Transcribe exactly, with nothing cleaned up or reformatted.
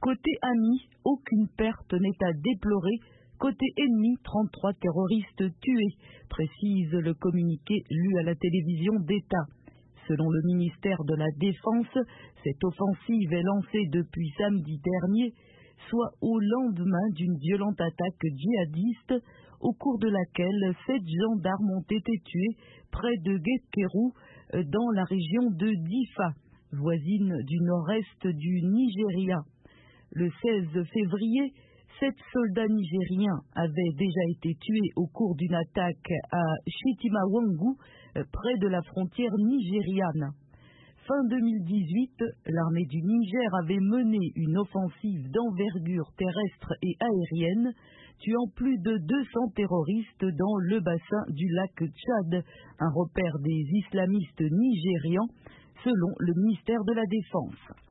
Côté ami, aucune perte n'est à déplorer. Côté ennemi, trente-trois terroristes tués, précise le communiqué lu à la télévision d'État. Selon le ministère de la Défense, cette offensive est lancée depuis samedi dernier, soit au lendemain d'une violente attaque djihadiste, au cours de laquelle sept gendarmes ont été tués près de Guetkeru, dans la région de Difa, voisine du nord-est du Nigeria. Le seize février, sept soldats nigériens avaient déjà été tués au cours d'une attaque à Chitimawangu, près de la frontière nigériane. Fin deux mille dix-huit, l'armée du Niger avait mené une offensive d'envergure terrestre et aérienne, tuant plus de deux cents terroristes dans le bassin du lac Tchad, un repère des islamistes nigérians, selon le ministère de la Défense.